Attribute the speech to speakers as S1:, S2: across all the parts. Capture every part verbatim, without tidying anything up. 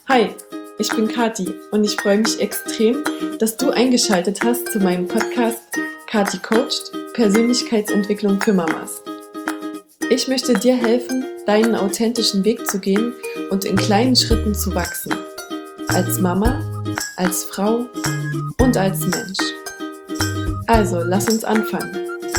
S1: Hi, ich bin Kathi und ich freue mich extrem, dass du eingeschaltet hast zu meinem Podcast Kathi Coacht – Persönlichkeitsentwicklung für Mamas. Ich möchte dir helfen, deinen authentischen Weg zu gehen und in kleinen Schritten zu wachsen. Als Mama, als Frau und als Mensch. Also, lass uns anfangen.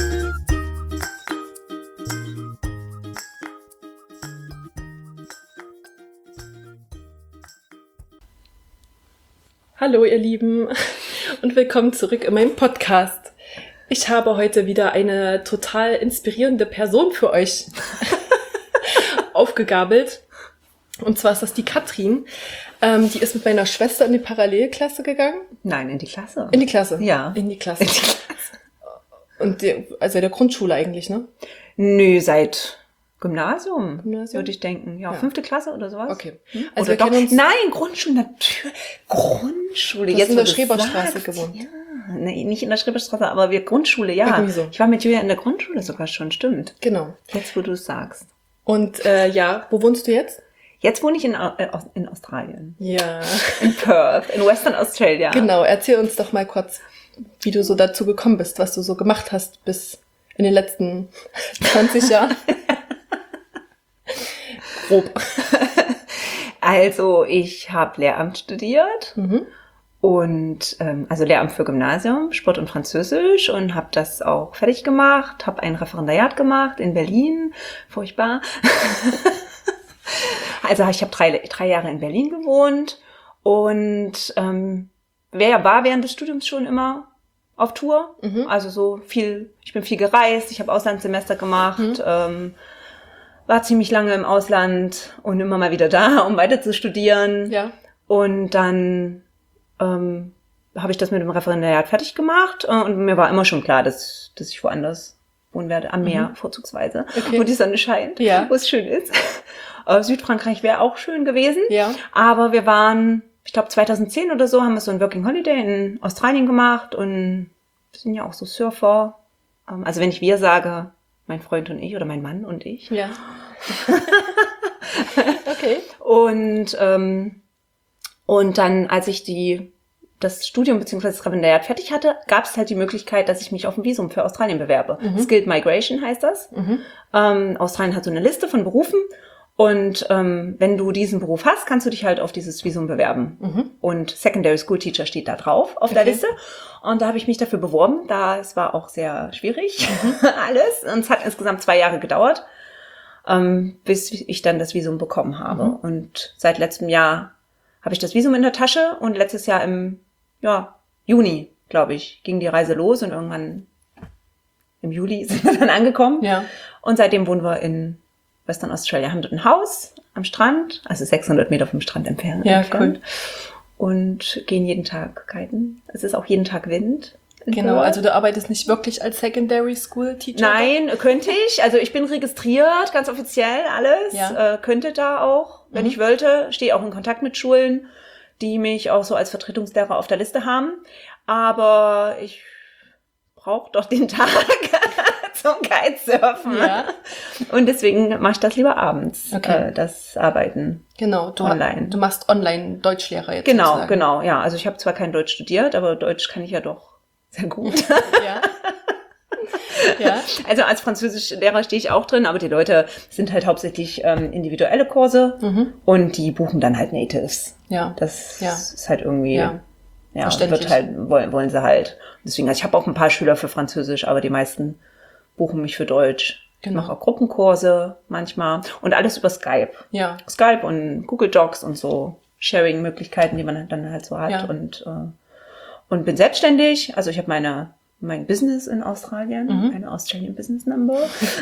S1: Hallo ihr Lieben und willkommen zurück in meinem Podcast. Ich habe heute wieder eine total inspirierende Person für euch aufgegabelt. Und zwar ist das die Katrin. Ähm, die ist mit meiner Schwester in die Parallelklasse gegangen.
S2: Nein, in die Klasse.
S1: In die Klasse?
S2: Ja.
S1: In die Klasse.
S2: In die Klasse.
S1: Und die, also der Grundschule eigentlich, ne?
S2: Nö, seit Gymnasium,
S1: Gymnasium?
S2: würde ich denken. Ja,
S1: Ja.
S2: fünfte Klasse oder sowas.
S1: Okay.
S2: Hm?
S1: Also
S2: Oder
S1: wir
S2: doch.
S1: kennen uns-
S2: Nein, Grundschule, natürlich. Grundschule.
S1: Du hast in der
S2: wo du
S1: Schreberstraße
S2: sagst,
S1: gewohnt.
S2: Ja, nee, nicht in der Schreberstraße, aber wir Grundschule, ja.
S1: Irgendwie so.
S2: Ich war mit Julia in der Grundschule sogar schon, stimmt.
S1: Genau.
S2: Jetzt, wo du es sagst.
S1: Und äh, ja, wo wohnst du jetzt?
S2: Jetzt wohne ich in, Au- äh, Aus- in Australien.
S1: Ja.
S2: In Perth, in Western Australia.
S1: Genau, erzähl uns doch mal kurz, wie du so dazu gekommen bist, was du so gemacht hast bis in den letzten zwanzig Jahren. Grob.
S2: Also, ich habe Lehramt studiert.
S1: Mhm.
S2: Und ähm, also Lehramt für Gymnasium, Sport und Französisch und habe das auch fertig gemacht, habe ein Referendariat gemacht in Berlin, furchtbar. Also ich habe drei, drei Jahre in Berlin gewohnt und ähm, wer war während des Studiums schon immer auf Tour,
S1: Mhm.
S2: also so viel, ich bin viel gereist, ich habe Auslandssemester gemacht,
S1: Mhm.
S2: ähm, war ziemlich lange im Ausland und immer mal wieder da, um weiter zu studieren.
S1: Ja.
S2: Und dann ähm, habe ich das mit dem Referendariat fertig gemacht äh, und mir war immer schon klar, dass, dass ich woanders wohnen werde, am Meer
S1: Mhm.
S2: vorzugsweise,
S1: Okay.
S2: wo die Sonne scheint,
S1: Ja.
S2: wo es schön ist. Äh, Südfrankreich wäre auch schön gewesen,
S1: Ja.
S2: aber wir waren, ich glaube zweitausendzehn oder so, haben wir so ein Working Holiday in Australien gemacht und wir sind ja auch so Surfer. Ähm, also wenn ich wir sage, mein Freund und ich oder mein Mann und ich.
S1: Ja. Okay.
S2: Und ähm, Und dann, als ich die das Studium bzw. das Referendariat fertig hatte, gab es halt die Möglichkeit, dass ich mich auf ein Visum für Australien bewerbe.
S1: Mhm.
S2: Skilled Migration heißt das.
S1: Mhm.
S2: Ähm, Australien hat so eine Liste von Berufen und ähm, wenn du diesen Beruf hast, kannst du dich halt auf dieses Visum bewerben.
S1: Mhm.
S2: Und Secondary School Teacher steht da drauf auf der
S1: Okay.
S2: Liste. Und da habe ich mich dafür beworben. Da es war auch sehr schwierig
S1: Mhm.
S2: alles. Und es hat insgesamt zwei Jahre gedauert, ähm, bis ich dann das Visum bekommen habe.
S1: Mhm.
S2: Und seit letztem Jahr habe ich das Visum in der Tasche und letztes Jahr im ja, Juni, glaube ich, ging die Reise los und irgendwann im Juli sind wir dann angekommen.
S1: Ja.
S2: Und seitdem wohnen wir in Western Australia, haben dort ein Haus am Strand, also sechshundert Meter vom Strand entfernt.
S1: Ja,
S2: entfernt. Und gehen jeden Tag kiten. Es ist auch jeden Tag Wind. in
S1: Genau,
S2: Perth.
S1: also du arbeitest nicht wirklich als Secondary School Teacher?
S2: Nein, könnte ich. Also ich bin registriert, ganz offiziell alles.
S1: Ja.
S2: Äh, könnte da auch, wenn
S1: Mhm.
S2: ich wollte. Stehe auch in Kontakt mit Schulen, die mich auch so als Vertretungslehrer auf der Liste haben. Aber ich brauche doch den Tag zum Kitesurfen.
S1: Ja.
S2: Und deswegen mache ich das lieber abends,
S1: Okay.
S2: äh, das Arbeiten.
S1: Genau, du,
S2: Online.
S1: du machst online Deutschlehrer jetzt
S2: Genau,
S1: sozusagen.
S2: genau, ja. Also ich habe zwar kein Deutsch studiert, aber Deutsch kann ich ja doch sehr gut.
S1: Ja. Ja.
S2: Also als Französischlehrer stehe ich auch drin, aber die Leute sind halt hauptsächlich ähm, individuelle Kurse
S1: Mhm.
S2: und die buchen dann halt Natives.
S1: Ja.
S2: Das
S1: Ja.
S2: ist halt irgendwie,
S1: Ja.
S2: ja,
S1: Verständlich.
S2: wird halt, wollen, wollen sie halt. Deswegen, also ich habe auch ein paar Schüler für Französisch, aber die meisten buchen mich für Deutsch.
S1: Genau.
S2: Ich mache auch Gruppenkurse manchmal und alles über Skype.
S1: Ja.
S2: Skype und Google Docs und so Sharing-Möglichkeiten, die man dann halt so hat.
S1: Ja.
S2: Und, äh, und bin selbstständig. Also ich habe meine mein Business in Australien,
S1: Mhm.
S2: eine Australian Business Number.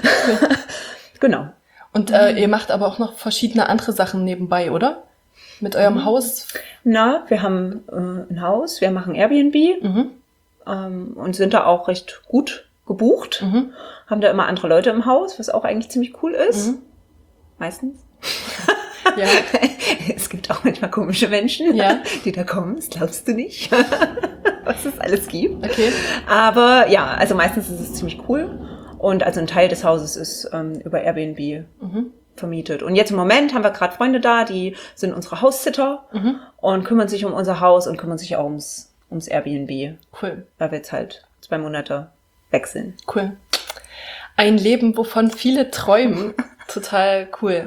S2: Genau.
S1: Und äh, ihr macht aber auch noch verschiedene andere Sachen nebenbei, oder? Mit eurem
S2: Mhm.
S1: Haus?
S2: Na, wir haben äh, ein Haus, wir machen Airbnb
S1: Mhm.
S2: ähm, und sind da auch recht gut gebucht.
S1: Mhm.
S2: Haben da immer andere Leute im Haus, was auch eigentlich ziemlich cool ist.
S1: Mhm.
S2: Meistens.
S1: Ja.
S2: Es gibt auch manchmal komische Menschen,
S1: Ja.
S2: die da kommen, das glaubst du nicht, was es alles gibt.
S1: Okay.
S2: Aber ja, also meistens ist es ziemlich cool. Und also ein Teil des Hauses ist ähm, über Airbnb
S1: Mhm.
S2: vermietet. Und jetzt im Moment haben wir gerade Freunde da, die sind unsere Haussitter
S1: Mhm.
S2: und kümmern sich um unser Haus und kümmern sich auch ums, ums Airbnb.
S1: Cool.
S2: Weil wir jetzt halt zwei Monate weg sind.
S1: Cool. Ein Leben, wovon viele träumen. Total cool.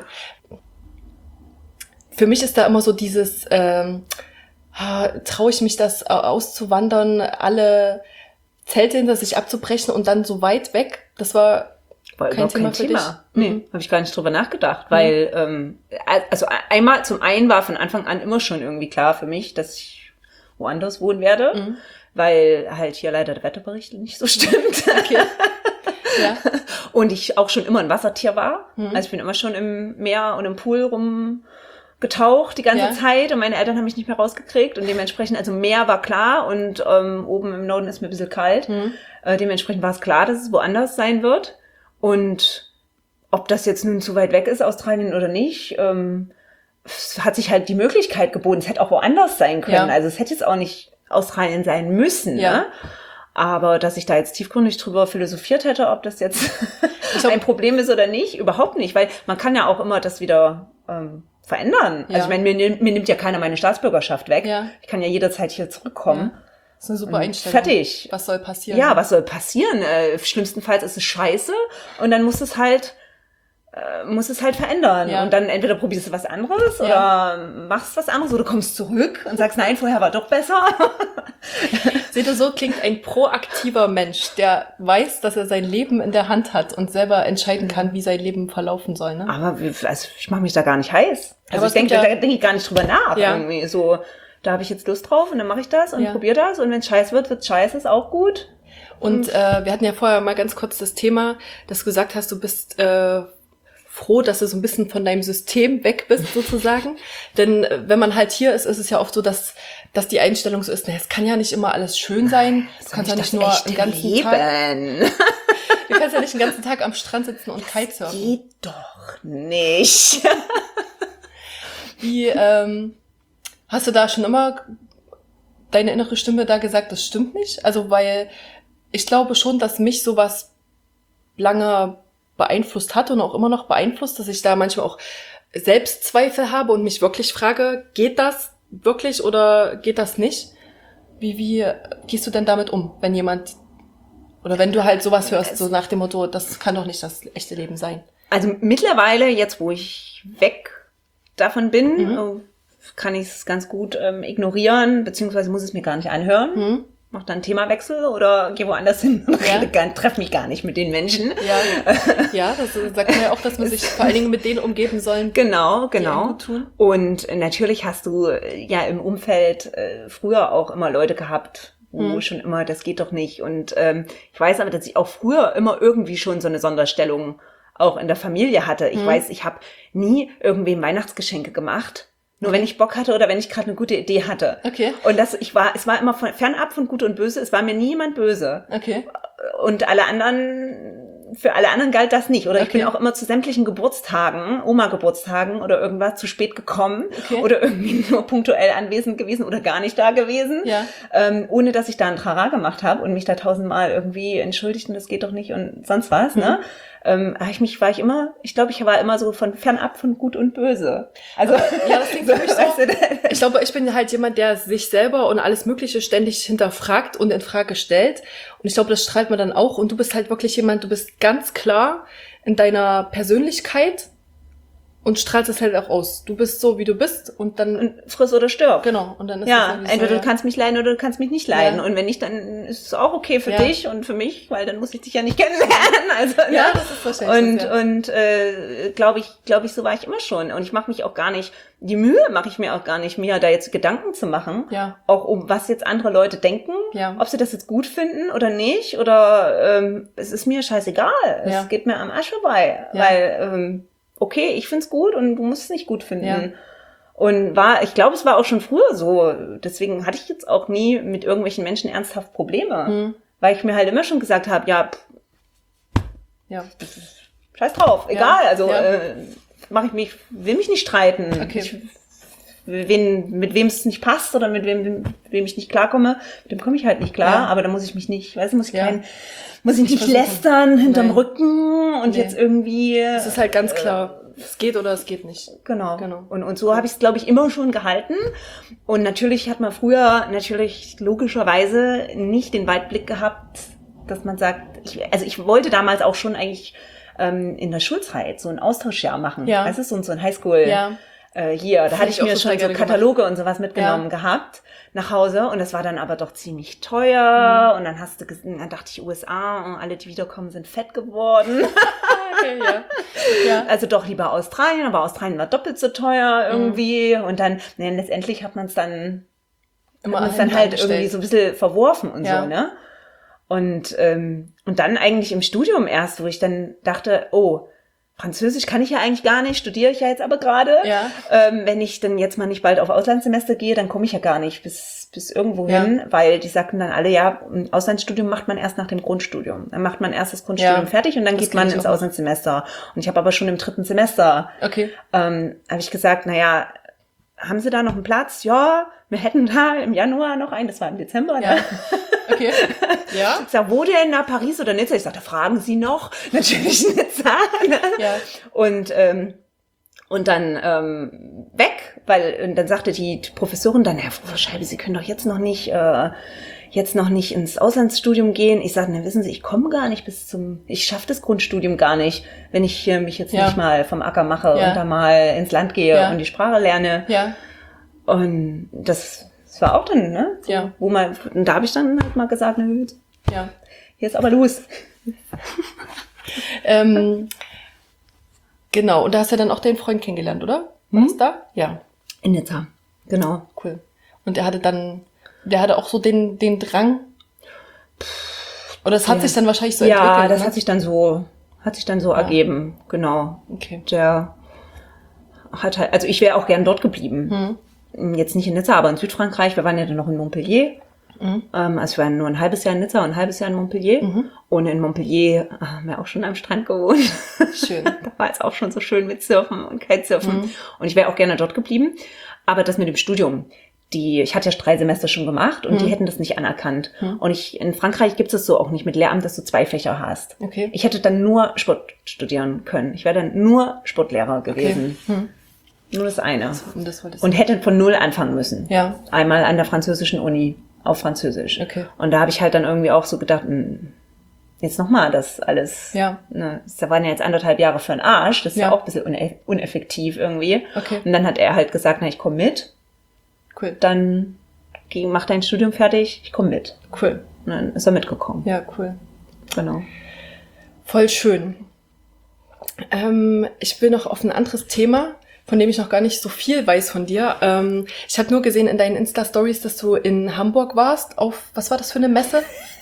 S1: Für mich ist da immer so dieses, ähm, traue ich mich das auszuwandern, alle Zelte hinter sich abzubrechen und dann so weit weg? Das war
S2: War
S1: kein
S2: überhaupt
S1: Thema
S2: kein
S1: für
S2: Thema.
S1: dich?
S2: Nee,
S1: Mhm.
S2: habe ich gar nicht drüber nachgedacht, weil, ähm, also einmal, zum einen war von Anfang an immer schon irgendwie klar für mich, dass ich woanders wohnen werde,
S1: Mhm.
S2: weil halt hier leider der Wetterbericht nicht so stimmt.
S1: Okay. Ja.
S2: Und ich auch schon immer ein Wassertier war.
S1: Mhm.
S2: Also ich bin immer schon im Meer und im Pool rumgetaucht die ganze
S1: Ja.
S2: Zeit und meine Eltern haben mich nicht mehr rausgekriegt und dementsprechend, also Meer war klar und ähm, oben im Norden ist mir ein bisschen kalt.
S1: Mhm.
S2: Äh, dementsprechend war es klar, dass es woanders sein wird. Und ob das jetzt nun zu weit weg ist, Australien oder nicht, ähm, es hat sich halt die Möglichkeit geboten. Es hätte auch woanders sein können.
S1: Ja.
S2: Also es hätte jetzt auch nicht Australien sein müssen.
S1: Ja.
S2: Ne? Aber dass ich da jetzt tiefgründig drüber philosophiert hätte, ob das jetzt
S1: Ich glaub-
S2: ein Problem ist oder nicht, überhaupt nicht. Weil man kann ja auch immer das wieder ähm, verändern.
S1: Ja.
S2: Also ich meine, mir, nimm- mir nimmt ja keiner meine Staatsbürgerschaft weg.
S1: Ja.
S2: Ich kann ja jederzeit hier zurückkommen.
S1: Ja. Das ist eine super
S2: Und
S1: Einstellung.
S2: fertig.
S1: Was soll passieren?
S2: Ja, was soll passieren? Äh, schlimmstenfalls ist es scheiße und dann muss es halt äh, muss es halt verändern.
S1: Ja.
S2: Und dann entweder probierst du was anderes
S1: Ja.
S2: oder machst was anderes oder kommst zurück und sagst, nein, vorher war doch besser.
S1: Seht ihr, so klingt ein proaktiver Mensch, der weiß, dass er sein Leben in der Hand hat und selber entscheiden kann, wie sein Leben verlaufen soll. Ne?
S2: Aber wie- also ich mache mich da gar nicht heiß. Also
S1: Aber
S2: ich
S1: es gibt
S2: denke,
S1: ja-
S2: da denke ich gar nicht drüber nach.
S1: Ja.
S2: Irgendwie so, da habe ich jetzt Lust drauf und dann mache ich das und
S1: Ja.
S2: probiere das. Und wenn es scheiß wird, wird scheiße, ist auch gut.
S1: Und äh, wir hatten ja vorher mal ganz kurz das Thema, dass du gesagt hast, du bist äh, froh, dass du so ein bisschen von deinem System weg bist, sozusagen. Denn äh, wenn man halt hier ist, ist es ja oft so, dass, dass die Einstellung so ist, na, es kann ja nicht immer alles schön sein. Du kannst ja nicht nur
S2: echte
S1: den ganzen
S2: Leben.
S1: Tag, du kannst ja nicht den ganzen Tag am Strand sitzen und Kitesurfen.
S2: Geht doch nicht.
S1: Wie, ähm, hast du da schon immer deine innere Stimme da gesagt, das stimmt nicht? Also, weil ich glaube schon, dass mich sowas lange beeinflusst hat und auch immer noch beeinflusst, dass ich da manchmal auch Selbstzweifel habe und mich wirklich frage, geht das wirklich oder geht das nicht? Wie, wie gehst du denn damit um, wenn jemand, oder wenn du halt sowas hörst, so nach dem Motto, das kann doch nicht das echte Leben sein?
S2: Also mittlerweile, jetzt wo ich weg davon bin,
S1: Mhm.
S2: kann ich es ganz gut ähm, ignorieren, beziehungsweise muss es mir gar nicht anhören.
S1: Hm?
S2: Mach dann Themawechsel oder geh woanders hin und
S1: Ja.
S2: rede gar- treff mich gar nicht mit den Menschen.
S1: Ja, ja, das sagt man ja auch, dass man sich vor allen Dingen mit denen umgeben soll,
S2: Genau,
S1: die einem
S2: genau.
S1: gut tun.
S2: Und natürlich hast du äh, ja im Umfeld äh, früher auch immer Leute gehabt, wo
S1: Mhm.
S2: schon immer, das geht doch nicht. Und ähm, ich weiß aber, dass ich auch früher immer irgendwie schon so eine Sonderstellung auch in der Familie hatte. Ich
S1: Mhm.
S2: weiß, ich habe nie irgendwem Weihnachtsgeschenke gemacht. Nur wenn ich Bock hatte oder wenn ich gerade eine gute Idee hatte.
S1: Okay.
S2: Und das, ich war, es war immer von, fernab von Gut und Böse. Es war mir niemand böse.
S1: Okay.
S2: Und alle anderen, für alle anderen galt das nicht. Oder ich
S1: Okay.
S2: bin auch immer zu sämtlichen Geburtstagen, Oma-Geburtstagen oder irgendwas zu spät gekommen.
S1: Okay.
S2: Oder irgendwie nur punktuell anwesend gewesen oder gar nicht da gewesen.
S1: Ja.
S2: Ähm, ohne dass ich da ein Trara gemacht habe und mich da tausendmal irgendwie entschuldigt und das geht doch nicht und sonst was,
S1: Mhm.
S2: ne? Ähm, hab ich mich, war ich immer, ich glaube, ich war immer so von fernab von Gut und Böse. Also,
S1: Ja, das klingt für mich so.
S2: weißt du,
S1: Ich glaube, ich bin halt jemand, der sich selber und alles Mögliche ständig hinterfragt und in Frage stellt. Und ich glaube, das strahlt man dann auch. Und du bist halt wirklich jemand, du bist ganz klar in deiner Persönlichkeit und strahlst es halt auch aus. Du bist so, wie du bist und dann,
S2: und friss oder stirb.
S1: genau, und dann ist
S2: Ja,
S1: es halt
S2: entweder
S1: so,
S2: du kannst mich leiden oder du kannst mich nicht leiden.
S1: Ja.
S2: Und wenn nicht, dann ist es auch okay für
S1: Ja.
S2: dich und für mich, weil dann muss ich dich ja nicht kennenlernen. Also,
S1: Ja,
S2: ne?
S1: das ist wahrscheinlich
S2: Und,
S1: das, ja.
S2: und äh, glaube ich, glaube ich, so war ich immer schon. Und ich mache mich auch gar nicht, die Mühe mache ich mir auch gar nicht, mir da jetzt Gedanken zu machen.
S1: Ja.
S2: Auch um was jetzt andere Leute denken,
S1: Ja.
S2: ob sie das jetzt gut finden oder nicht. Oder ähm, es ist mir scheißegal.
S1: Ja.
S2: Es geht mir am Arsch vorbei.
S1: Ja.
S2: Weil, ähm, okay, ich find's gut und du musst es nicht gut finden.
S1: Ja.
S2: Und war, ich glaube, es war auch schon früher so. Deswegen hatte ich jetzt auch nie mit irgendwelchen Menschen ernsthaft Probleme.
S1: Hm.
S2: Weil ich mir halt immer schon gesagt habe, ja, pff,
S1: Ja.
S2: scheiß drauf, egal. Also
S1: ja.
S2: äh, mache ich mich, will mich nicht streiten.
S1: Okay.
S2: Ich, wen, mit wem es nicht passt oder mit wem, mit wem ich nicht klarkomme, mit dem komme ich halt nicht klar.
S1: Ja.
S2: Aber da muss ich mich nicht, weißt du, muss ich
S1: Ja.
S2: kein, muss ich nicht
S1: versuchen.
S2: lästern hinterm
S1: Nein.
S2: Rücken und
S1: Nee.
S2: jetzt irgendwie.
S1: Es ist halt ganz klar. es geht oder es geht nicht.
S2: Genau.
S1: Genau.
S2: Und, und so habe ich es, glaube ich, immer schon gehalten. Und natürlich hat man früher natürlich logischerweise nicht den Weitblick gehabt, dass man sagt, ich, also ich wollte damals auch schon eigentlich ähm, in der Schulzeit so ein Austauschjahr machen.
S1: Ja.
S2: Das ist so, so ein Highschool
S1: Ja.
S2: äh, hier. Da
S1: Das
S2: hatte
S1: hätte
S2: ich
S1: ich auch
S2: mir
S1: total
S2: schon so
S1: gerne
S2: Kataloge und sowas mitgenommen
S1: Ja.
S2: gehabt nach Hause. Und das war dann aber doch ziemlich teuer.
S1: Mhm.
S2: Und dann hast du gesehen, dann dachte ich, U S A, und alle, die wiederkommen, sind fett geworden.
S1: Okay, ja. ja.
S2: Also doch lieber Australien, aber Australien war doppelt so teuer irgendwie. Mhm. Und dann, ne, letztendlich hat man es dann,
S1: Immer
S2: hat man's dann halt irgendwie so ein bisschen verworfen und
S1: ja.
S2: so, ne? Und, ähm, und dann eigentlich im Studium erst, wo ich dann dachte, oh, Französisch kann ich ja eigentlich gar nicht, studiere ich ja jetzt aber gerade.
S1: Ja.
S2: Ähm, wenn ich dann jetzt mal nicht bald auf Auslandssemester gehe, dann komme ich ja gar nicht bis, bis irgendwo
S1: Ja.
S2: hin, weil die sagten dann alle, ja, ein Auslandsstudium macht man erst nach dem Grundstudium. Dann macht man erst das Grundstudium
S1: Ja.
S2: fertig und dann
S1: Das
S2: geht man
S1: kenn ich
S2: ins
S1: auch.
S2: Auslandssemester. Und ich habe aber schon im dritten Semester,
S1: Okay.
S2: ähm, habe ich gesagt, naja, haben Sie da noch einen Platz? Ja, wir hätten da im Januar noch einen, das war im Dezember.
S1: Ja.
S2: Ne?
S1: Okay. Ja.
S2: Ich sag, wo denn? Na, Paris oder Nizza? Ich sag, da fragen Sie noch. Natürlich Nizza. Ne?
S1: Ja.
S2: Und, ähm, und dann ähm, weg, weil und dann sagte die Professorin dann, Herr Frau Scheibe, Sie können doch jetzt noch nicht, äh, jetzt noch nicht ins Auslandsstudium gehen. Ich sage, na wissen Sie, ich komme gar nicht bis zum, ich schaffe das Grundstudium gar nicht, wenn ich hier mich jetzt
S1: Ja.
S2: nicht mal vom Acker mache
S1: Ja.
S2: und da mal ins Land gehe
S1: Ja.
S2: und die Sprache lerne.
S1: Ja.
S2: Und das, das war auch dann, ne? So,
S1: Ja.
S2: Wo man, und da habe ich dann halt mal gesagt, na gut,
S1: Ja.
S2: jetzt aber los.
S1: Ähm, genau. Und da hast du dann auch deinen Freund kennengelernt, oder?
S2: Hm?
S1: Warst da? Ja.
S2: In Nizza, genau.
S1: Cool. Und der hatte dann, der hatte auch so den, den Drang. Oder es hat
S2: Ja.
S1: sich dann wahrscheinlich so
S2: ja,
S1: entwickelt.
S2: das
S1: ne?
S2: hat sich dann so, hat sich dann so
S1: Ja.
S2: ergeben, genau.
S1: Okay.
S2: Der hat halt, also ich wäre auch gern dort geblieben.
S1: Hm.
S2: Jetzt nicht in Nizza, aber in Südfrankreich. Wir waren ja dann noch in Montpellier.
S1: Mhm.
S2: Ähm, also wir waren nur ein halbes Jahr in Nizza und ein halbes Jahr in Montpellier.
S1: Mhm.
S2: Und in Montpellier äh, haben wir auch schon am Strand gewohnt.
S1: Schön.
S2: Da war es auch schon so schön mit Surfen und Kitesurfen.
S1: Mhm.
S2: Und ich wäre auch gerne dort geblieben. Aber das mit dem Studium, die, ich hatte ja drei Semester schon gemacht und
S1: Mhm.
S2: die hätten das nicht anerkannt.
S1: Mhm.
S2: Und ich, in Frankreich gibt es so auch nicht mit Lehramt, dass du zwei Fächer hast.
S1: Okay.
S2: Ich hätte dann nur Sport studieren können. Ich wäre dann nur Sportlehrer gewesen.
S1: Okay. Hm.
S2: Nur das eine.
S1: Und das wolltest
S2: Und hätte von null anfangen müssen.
S1: Ja.
S2: Einmal an der französischen Uni auf Französisch.
S1: Okay.
S2: Und da habe ich halt dann irgendwie auch so gedacht, hm, jetzt nochmal das alles.
S1: Ja.
S2: Ne, das waren ja jetzt anderthalb Jahre für den Arsch. Das ist ja,
S1: Ja.
S2: auch ein bisschen une- uneffektiv irgendwie.
S1: Okay.
S2: Und dann hat er halt gesagt, na, ich komme mit.
S1: Cool.
S2: Dann geh, mach dein Studium fertig, ich komme mit.
S1: Cool.
S2: Und dann ist er mitgekommen.
S1: Ja, cool.
S2: Genau.
S1: Voll schön. Ähm, ich will noch auf ein anderes Thema, von dem ich noch gar nicht so viel weiß von dir. Ähm, ich habe nur gesehen in deinen Insta-Stories, dass du in Hamburg warst. Auf, was war das für eine Messe?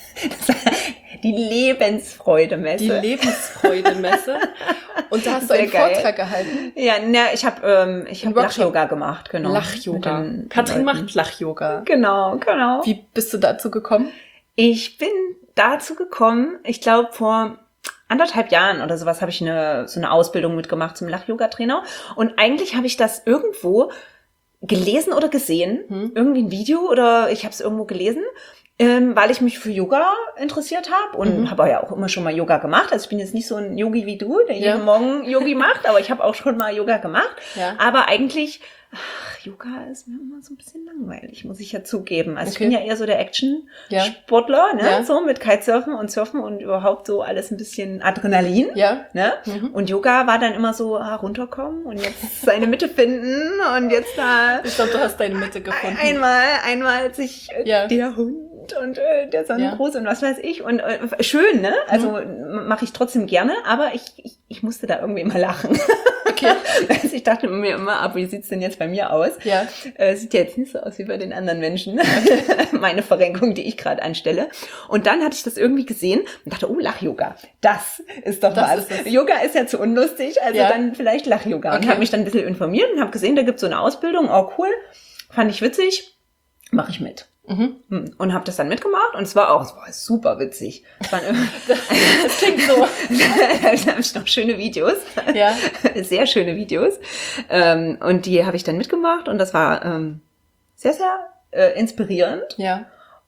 S2: Die Lebensfreude-Messe.
S1: Die Lebensfreude-Messe. Und da hast du
S2: Sehr
S1: einen
S2: geil.
S1: Vortrag gehalten.
S2: Ja, na, ich habe ähm, ich
S1: Ein
S2: hab
S1: Workshop.
S2: Lach-Yoga gemacht, genau.
S1: Lach-Yoga.
S2: Mit den
S1: Katrin
S2: Leuten.
S1: macht Lach-Yoga.
S2: Genau, genau.
S1: Wie bist du dazu gekommen?
S2: Ich bin dazu gekommen, ich glaube vor anderthalb Jahren oder sowas habe ich eine so eine Ausbildung mitgemacht zum Lach-Yoga-Trainer. Und eigentlich habe ich das irgendwo gelesen oder gesehen,
S1: Hm.
S2: irgendwie ein Video oder ich habe es irgendwo gelesen, ähm, weil ich mich für Yoga interessiert habe und
S1: Mhm.
S2: habe ja auch immer schon mal Yoga gemacht. Also ich bin jetzt nicht so ein Yogi wie du, der
S1: Ja.
S2: jeden Morgen Yogi macht, aber ich habe auch schon mal Yoga gemacht.
S1: Ja.
S2: Aber eigentlich, ach, Yoga ist mir immer so ein bisschen langweilig, muss ich ja zugeben. Also
S1: Okay.
S2: ich bin ja eher so der
S1: Ja.
S2: Action-Sportler, ne?
S1: Ja.
S2: So mit Kitesurfen und Surfen und überhaupt so alles ein bisschen Adrenalin.
S1: Ja.
S2: Ne?
S1: Mhm.
S2: Und Yoga war dann immer so, ah, runterkommen und jetzt seine Mitte finden und jetzt da
S1: Ich glaube, du hast deine Mitte gefunden.
S2: einmal, einmal sich äh,
S1: Ja.
S2: der Hund und äh, der Sonnengruß und was weiß ich. Und äh, schön, ne? Also
S1: Mhm.
S2: mache ich trotzdem gerne, aber ich, ich, ich musste da irgendwie immer lachen.
S1: Okay.
S2: Also ich dachte mir immer, ab, wie sieht's denn jetzt bei mir aus?
S1: Ja.
S2: Äh, sieht ja jetzt nicht so aus wie bei den anderen Menschen. Meine Verrenkung, die ich gerade anstelle. Und dann hatte ich das irgendwie gesehen und dachte, oh, Lach-Yoga, das ist doch
S1: Das
S2: was.
S1: ist es.
S2: Yoga ist ja zu unlustig, also
S1: Ja.
S2: dann vielleicht Lach-Yoga. Und
S1: Okay.
S2: habe mich dann ein bisschen informiert und habe gesehen, da gibt's so eine Ausbildung. Oh, cool. Fand ich witzig. Mache ich mit.
S1: Mhm.
S2: Hm. Und habe das dann mitgemacht und es war auch, es war super witzig. Es waren immer,
S1: Das klingt so.
S2: da habe ich noch schöne Videos,
S1: Ja.
S2: sehr schöne Videos. Ähm, und die habe ich dann mitgemacht und das war ähm, sehr, sehr äh, inspirierend.
S1: Ja.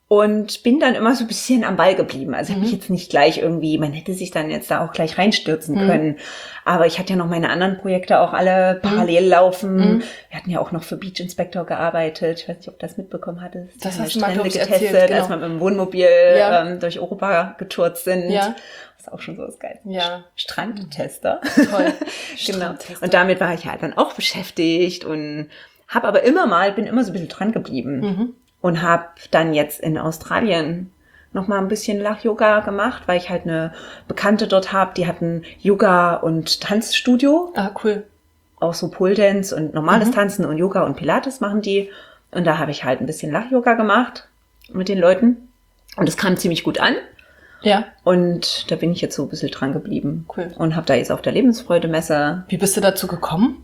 S2: Und bin dann immer so ein bisschen am Ball geblieben. Also
S1: Mhm.
S2: habe ich jetzt nicht gleich irgendwie, man hätte sich dann jetzt da auch gleich reinstürzen
S1: Mhm.
S2: können. Aber ich hatte ja noch meine anderen Projekte auch alle parallel laufen.
S1: Mhm.
S2: Wir hatten ja auch noch für Beach Inspector gearbeitet. Ich weiß nicht, ob du das mitbekommen hattest.
S1: Das
S2: Wir haben
S1: hast du mal,
S2: Strände
S1: glaub ich,
S2: getestet,
S1: erzählt, genau.
S2: als wir mit dem Wohnmobil
S1: Ja.
S2: ähm, durch Europa getourt sind.
S1: Ja.
S2: Das ist auch schon so das Geile.
S1: Ja.
S2: Strandtester.
S1: Toll.
S2: Genau.
S1: Strandtester.
S2: Und damit war ich halt dann auch beschäftigt und habe aber immer mal, bin immer so ein bisschen dran geblieben.
S1: Mhm.
S2: Und habe dann jetzt in Australien noch mal ein bisschen Lach-Yoga gemacht, weil ich halt eine Bekannte dort habe, die hat ein Yoga- und Tanzstudio,
S1: Ah, cool.
S2: auch so Pole-Dance und normales
S1: Mhm.
S2: Tanzen und Yoga und Pilates machen die. Und da habe ich halt ein bisschen Lach-Yoga gemacht mit den Leuten. Und es kam ziemlich gut an.
S1: Ja,
S2: Und da bin ich jetzt so ein bisschen dran geblieben.
S1: cool.
S2: Und habe da jetzt auf der Lebensfreude-Messe,
S1: Wie bist du dazu gekommen?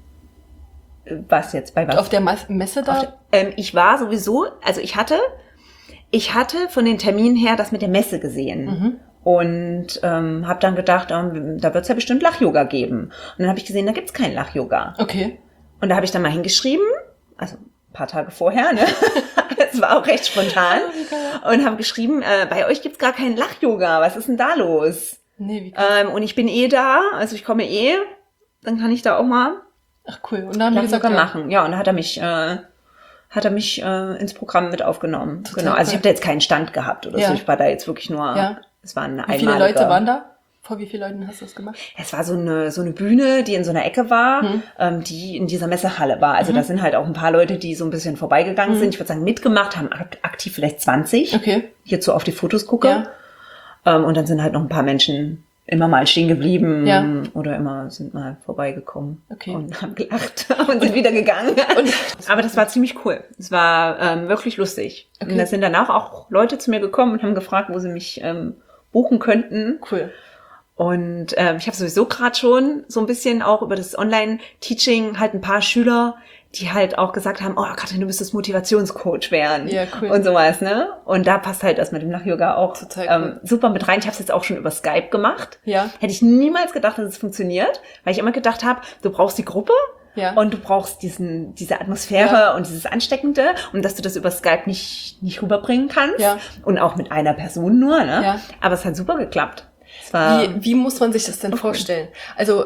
S2: was jetzt, bei was?
S1: Auf der Mas- Messe da?
S2: Auf der, ähm, ich war sowieso, also ich hatte, ich hatte von den Terminen her das mit der Messe gesehen.
S1: Mhm.
S2: Und ähm, habe dann gedacht, ähm, da wird es ja bestimmt Lach-Yoga geben. Und dann habe ich gesehen, da gibt's kein Lach-Yoga.
S1: Okay.
S2: Und da habe ich dann mal hingeschrieben, also ein paar Tage vorher, ne? Es war auch recht spontan. Und habe geschrieben, äh, bei euch gibt's gar kein Lach-Yoga. Was ist denn da los?
S1: Nee, wie cool.
S2: Ähm, und ich bin eh da, also ich komme eh. Dann kann ich da auch mal
S1: Ach, cool. Und dann haben die gesagt,
S2: Lach-Yoga
S1: ja.
S2: machen. Ja, und dann hat er mich, äh, hat er mich äh, ins Programm mit aufgenommen.
S1: Total
S2: Genau. Also ich
S1: cool.
S2: habe da jetzt keinen Stand gehabt oder
S1: Ja.
S2: so. Ich war da jetzt wirklich nur,
S1: Ja.
S2: es war eine
S1: Wie viele
S2: einmalige-
S1: Leute waren da? Vor wie vielen Leuten hast du das gemacht?
S2: Es war so eine, so eine Bühne, die in so einer Ecke war,
S1: Mhm.
S2: ähm, die in dieser Messehalle war. Also
S1: Mhm.
S2: da sind halt auch ein paar Leute, die so ein bisschen vorbeigegangen
S1: Mhm.
S2: sind. Ich würde sagen, mitgemacht, haben ak- aktiv vielleicht zwanzig.
S1: Okay.
S2: Hierzu auf die Fotos gucke.
S1: Ja.
S2: Ähm, und dann sind halt noch ein paar Menschen immer mal stehen geblieben
S1: Ja.
S2: oder immer sind mal vorbeigekommen
S1: Okay.
S2: und haben gelacht und sind wieder gegangen.
S1: Und-
S2: Aber das war ziemlich cool. Es war ähm, wirklich lustig.
S1: Okay.
S2: Und da sind danach auch Leute zu mir gekommen und haben gefragt, wo sie mich ähm, buchen könnten.
S1: Cool.
S2: Und ähm, ich habe sowieso gerade schon so ein bisschen auch über das Online-Teaching halt ein paar Schüler, die halt auch gesagt haben, oh Katrin, du müsstest Motivationscoach werden.
S1: Ja, cool.
S2: Und sowas, ne? Und da passt halt das mit dem Lach-Yoga auch
S1: Total
S2: ähm,
S1: cool.
S2: super mit rein. Ich habe es jetzt auch schon über Skype gemacht.
S1: Ja.
S2: Hätte ich niemals gedacht, dass es funktioniert, weil ich immer gedacht habe, du brauchst die Gruppe
S1: Ja.
S2: und du brauchst diesen diese Atmosphäre
S1: Ja.
S2: und dieses Ansteckende und dass du das über Skype nicht nicht rüberbringen kannst.
S1: Ja.
S2: Und auch mit einer Person nur, ne?
S1: Ja.
S2: Aber es hat super geklappt. Es war
S1: Wie, wie muss man sich das denn vorstellen? Also,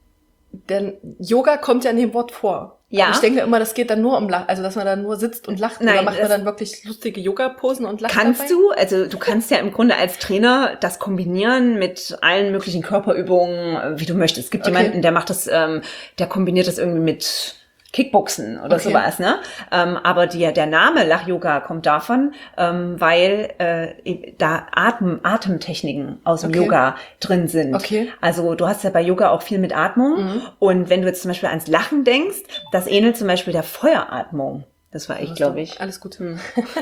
S1: denn Yoga kommt ja in dem Wort vor.
S2: Ja.
S1: Aber ich denke immer, das geht dann nur um Lachen, also dass man dann nur sitzt und lacht.
S2: Nein,
S1: oder macht man
S2: das-
S1: dann wirklich lustige Yoga-Posen und lacht
S2: Kannst
S1: dabei?
S2: du, also du kannst ja im Grunde als Trainer das kombinieren mit allen möglichen Körperübungen, äh, wie du möchtest. Es gibt
S1: Okay.
S2: jemanden, der macht das, ähm, der kombiniert das irgendwie mit Kickboxen oder
S1: Okay.
S2: sowas, ne? Ähm, aber die, der Name Lach-Yoga kommt davon, ähm, weil äh, da Atem, Atemtechniken aus dem
S1: Okay.
S2: Yoga drin sind.
S1: Okay.
S2: Also du hast ja bei Yoga auch viel mit Atmung.
S1: Mhm.
S2: Und wenn du jetzt zum Beispiel ans Lachen denkst, das ähnelt zum Beispiel der Feueratmung. Das war ich,
S1: Also,
S2: glaube ich.
S1: Alles gut.
S2: ähm,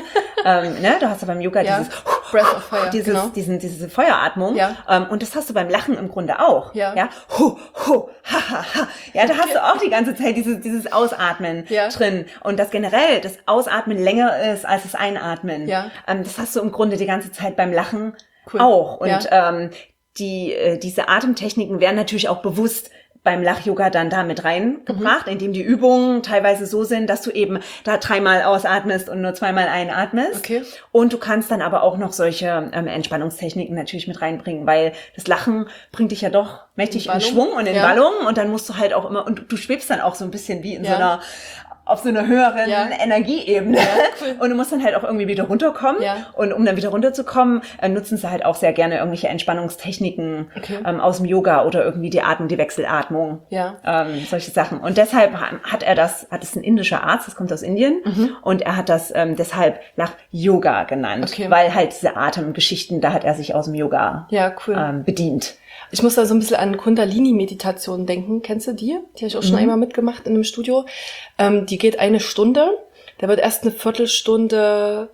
S2: ne? Du hast ja beim Yoga
S1: Ja.
S2: dieses,
S1: Breath of Fire,
S2: dieses,
S1: genau.
S2: diesen, diese Feueratmung.
S1: Ja.
S2: Ähm, und das hast du beim Lachen im Grunde auch.
S1: Ja.
S2: Ja. Hu, hu, ha, ha, ha. Ja, da hast du auch die ganze Zeit dieses, dieses Ausatmen
S1: Ja.
S2: drin. Und das generell, das Ausatmen länger ist als das Einatmen.
S1: Ja.
S2: Ähm, das hast du im Grunde die ganze Zeit beim Lachen
S1: Cool.
S2: auch. Und
S1: Ja.
S2: ähm, die, äh, diese Atemtechniken werden natürlich auch bewusst beim Lach-Yoga dann da mit reingebracht, indem die Übungen teilweise so sind, dass du eben da dreimal ausatmest und nur zweimal einatmest.
S1: Okay.
S2: Und du kannst dann aber auch noch solche ähm, Entspannungstechniken natürlich mit reinbringen, weil das Lachen bringt dich ja doch mächtig
S1: In
S2: in,
S1: Ballung.
S2: Schwung und in
S1: Ja.
S2: Ballung und dann musst du halt auch immer, und du schwebst dann auch so ein bisschen wie in
S1: Ja.
S2: so einer, auf so einer höheren
S1: Ja.
S2: Energieebene.
S1: Ja, cool.
S2: Und du musst dann halt auch irgendwie wieder runterkommen.
S1: Ja.
S2: Und um dann wieder runterzukommen, äh, nutzen sie halt auch sehr gerne irgendwelche Entspannungstechniken
S1: Okay.
S2: ähm, aus dem Yoga oder irgendwie die Atmung, die Wechselatmung.
S1: Ja.
S2: Ähm, solche Sachen. Und deshalb ha- hat er das, hat es ein indischer Arzt, das kommt aus Indien, und er hat das ähm, deshalb nach Yoga genannt,
S1: Okay.
S2: weil halt diese Atemgeschichten, da hat er sich aus dem Yoga
S1: Ja, cool.
S2: ähm, bedient.
S1: Ich muss da so ein bisschen an Kundalini-Meditation denken. Kennst du die? Die habe ich auch schon einmal mitgemacht in einem Studio. Ähm, die geht eine Stunde. Da wird erst eine Viertelstunde,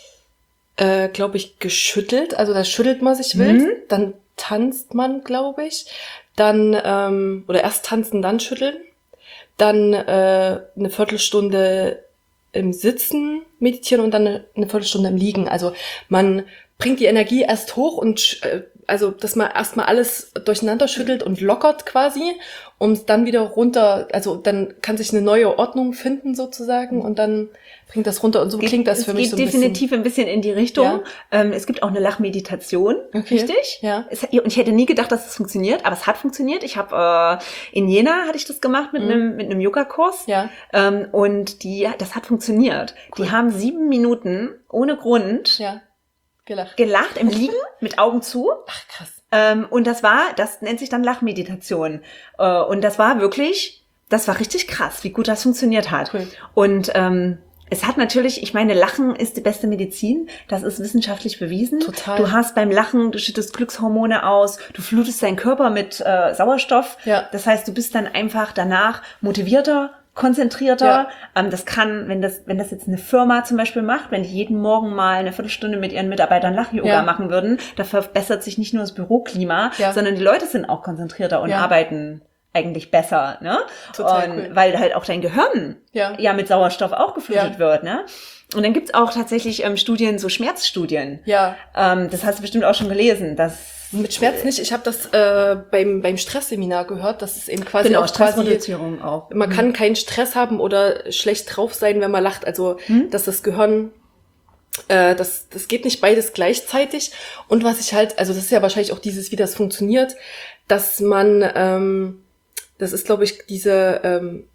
S1: äh, glaube ich, geschüttelt. Also da schüttelt man sich wild.
S2: Mhm.
S1: Dann tanzt man, glaube ich. Dann, ähm, oder erst tanzen, dann schütteln. Dann äh, eine Viertelstunde im Sitzen meditieren und dann eine, eine Viertelstunde im Liegen. Also man bringt die Energie erst hoch und äh, also dass man erstmal alles durcheinander schüttelt und lockert quasi, um es dann wieder runter, also dann kann sich eine neue Ordnung finden sozusagen und dann bringt das runter und so
S2: Geht,
S1: klingt das für mich so ein bisschen.
S2: Es geht definitiv ein bisschen in die Richtung.
S1: Ja.
S2: Ähm, es gibt auch eine Lachmeditation,
S1: Okay.
S2: richtig?
S1: Ja.
S2: Es, und ich hätte nie gedacht, dass es funktioniert, aber es hat funktioniert. Ich habe äh, in Jena hatte ich das gemacht mit einem mit einem Yoga-Kurs.
S1: Ja.
S2: Ähm, und die, das hat funktioniert.
S1: Cool.
S2: Die haben sieben Minuten ohne Grund
S1: Ja, gelacht.
S2: gelacht im Liegen mit Augen zu.
S1: Ach, krass.
S2: Ähm, und das war, das nennt sich dann Lachmeditation. Äh, und das war wirklich, das war richtig krass, wie gut das funktioniert hat.
S1: Cool.
S2: Und ähm, es hat natürlich, ich meine, Lachen ist die beste Medizin. Das ist wissenschaftlich bewiesen.
S1: Total.
S2: Du hast beim Lachen, du schüttest Glückshormone aus, du flutest deinen Körper mit äh, Sauerstoff.
S1: Ja.
S2: Das heißt, du bist dann einfach danach motivierter, konzentrierter.
S1: Ja.
S2: Ähm, das kann, wenn das, wenn das jetzt eine Firma zum Beispiel macht, wenn die jeden Morgen mal eine Viertelstunde mit ihren Mitarbeitern Lach-Yoga
S1: Ja.
S2: machen würden, da verbessert sich nicht nur das Büroklima,
S1: Ja.
S2: sondern die Leute sind auch konzentrierter und
S1: Ja.
S2: arbeiten eigentlich besser, ne?
S1: Total
S2: und
S1: cool.
S2: weil halt auch dein Gehirn
S1: Ja.
S2: ja mit Sauerstoff auch geflutet
S1: Ja.
S2: wird, ne? Und dann gibt's auch tatsächlich ähm, Studien, so Schmerzstudien.
S1: Ja.
S2: Ähm, das hast du bestimmt auch schon gelesen, dass
S1: Mit Schmerz nicht. Ich habe das äh, beim beim Stressseminar gehört, dass es eben quasi
S2: genau
S1: auch quasi
S2: Stressreduzierung auch.
S1: man kann keinen Stress haben oder schlecht drauf sein, wenn man lacht. Also
S2: Hm?
S1: dass das Gehirn äh, das das geht nicht beides gleichzeitig. Und was ich halt, also das ist ja wahrscheinlich auch dieses, wie das funktioniert, dass man ähm, das ist, glaube ich, diese ähm,